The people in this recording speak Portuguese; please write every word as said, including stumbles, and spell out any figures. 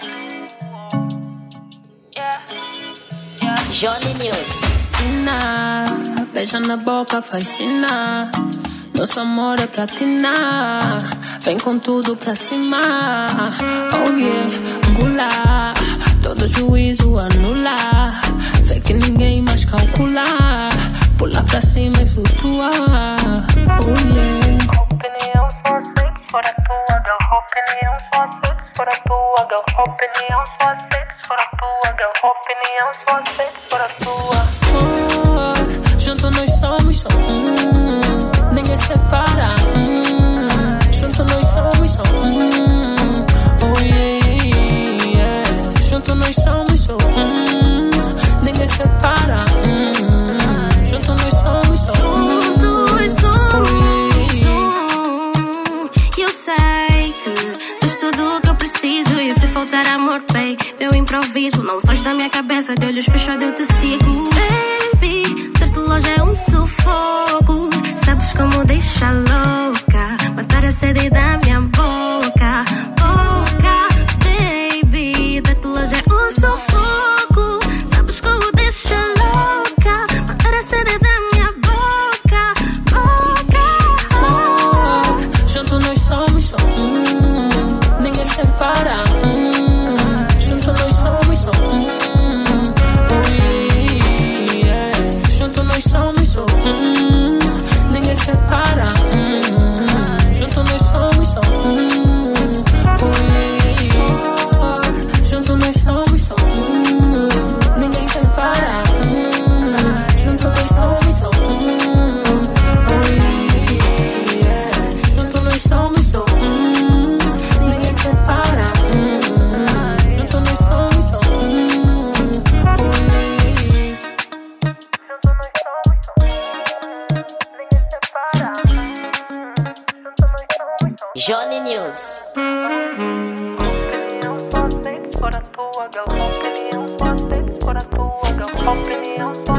Johnny News. Sina, beija na boca, faz sina. Nosso amor é platina. Vem com tudo pra cima. Oh yeah, gula. Todo juízo anular. Vê que ninguém mais calcular. Pula pra cima e flutua. Oh yeah. Opinião só sexo para tua girl. Opinião só sexo para tua girl. Opinião só sexo para tua girl. Opinião só sexo para tua. Oh, junto nós somos só um. Ninguém separa. Um. Junto nós somos só um. Oh yeah, yeah. Junto nós somos só um. Ninguém separa. Um. Junto nós somos só um. Juntos somos um. E eu sei que tens tudo o que eu preciso. E se faltar amor, bem, eu improviso. Não sais da minha cabeça, de olhos fechados eu te sigo. Baby, ter-te longe é um sufoco. Sabes como deixa louca, matar a sede da minha boca. Boca, baby, ter-te longe é um sufoco. Sabes como deixa louca, matar a sede da minha boca. Boca, oh, junto nós somos só um. Ninguém separa. Um. Junto nós somos só um. Oh yeah, yeah. Junto nós somos só um. Ninguém separa. Um. Junto nós somos só um. Oh yeah. Junto nós somos só um. Ninguém separa. Um. Junto nós somos só um. Oh yeah. Junto nós somos só um. Ninguém separa. Um. Junto nós somos só um. Oh yeah. Junto nós somos só um. Ninguém separa. Junto nós somos só um. Johnny News. Opinião só sexo para tua girl. Opinião só sexo para tua girl. Opinião só